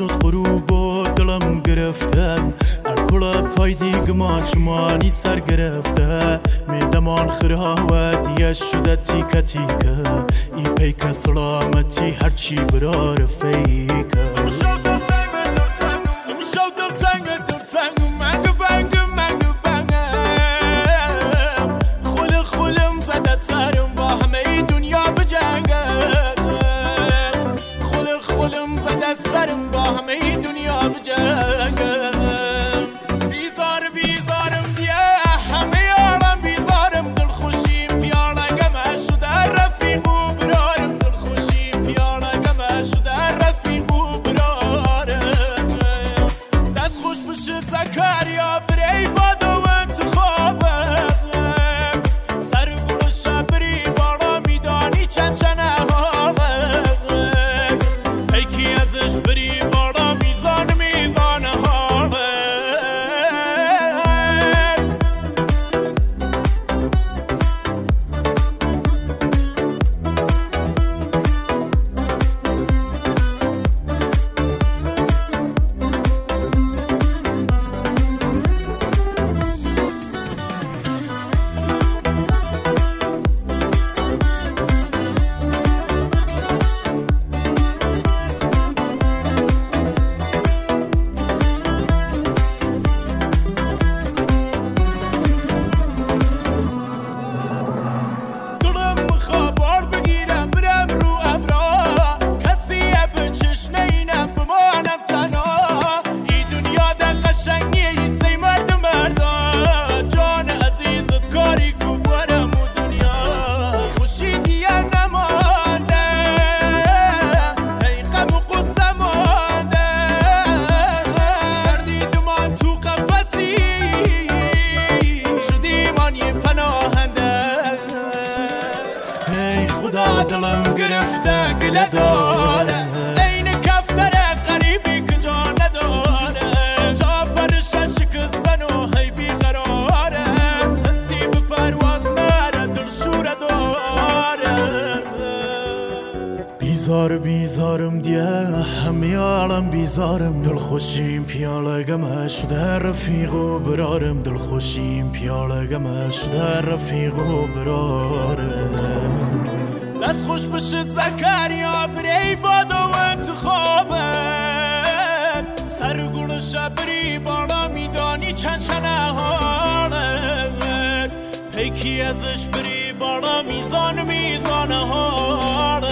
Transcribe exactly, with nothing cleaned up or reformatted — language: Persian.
شد غروب و دلم گرفته الکل پای دیگمان شمانی سر گرفته میدمان خراوت دیگه شده تیکه تیکه ای پیک سلامتی هرچی برا رفیکه سرم با همه دنیا بجنگم بیزار بیزارم دیه همه یارم بیزارم دل خوشیم پیانه گمه شده رفیق و برارم دل خوشیم پیانه گمه شده رفیق و برارم دست خوش بشه زکریا بری باد و انتخابم سر گلوش بری بالا میدانی چند چنه بری بالا میزان میزان حاله دلم گرفته گله داره این کفتره غریبی که جا نداره جا پرشه شکستن و هی بیقراره حسی به پرواز نره دل شوره داره بیزار بیزارم دیه همه عالم بیزارم دل خوشیم پیاله گمه شده رفیق و برارم دل خوشیم پیاله گمه شده رفیق و برارم دست خوش بشد زکریا بری باد و انتخابت سر گلوش بری بالا میدانی چند چنه حالت پیکی ازش بری بالا میزان میزان حالت